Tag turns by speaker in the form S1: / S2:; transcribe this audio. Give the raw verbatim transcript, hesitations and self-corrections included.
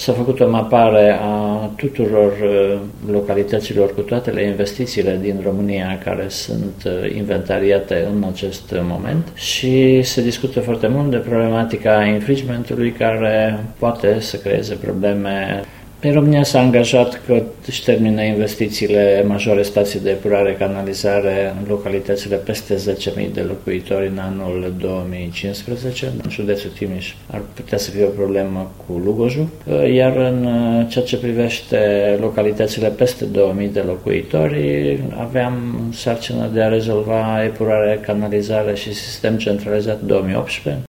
S1: S-a făcut o mapare a tuturor localităților cu toate investițiile din România care sunt inventariate în acest moment și se discută foarte mult de problematica infringementului care poate să creeze probleme. În România s-a angajat că își termină investițiile majore stații de epurare, canalizare în localitățile peste zece mii de locuitori în anul două mii cincisprezece. În județul Timiș ar putea să fie o problemă cu Lugojul, iar în ceea ce privește localitățile peste două mii de locuitori, aveam sarcina de a rezolva epurare, canalizare și sistem centralizat două mii optsprezece.